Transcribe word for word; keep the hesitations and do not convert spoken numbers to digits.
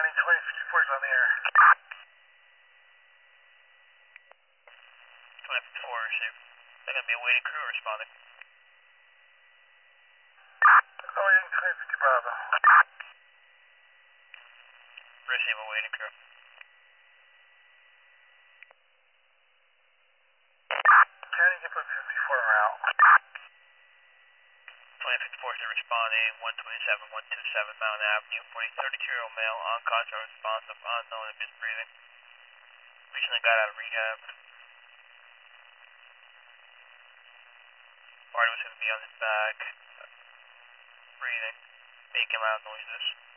Responding twenty fifty-four is on the air. twenty fifty-four received. Is that going to be a waiting crew or responding? Waiting twenty fifty Bravo. Receive a waiting crew. County Depot fifty-four route. twenty fifty-four is responding, one twenty-seven, one twenty-seven Mountain Avenue, forty, thirty-two-year-old male, on contract responsive, unknown if he's breathing. Recently got out of rehab. Party was going to be on his back, breathing, making loud noises.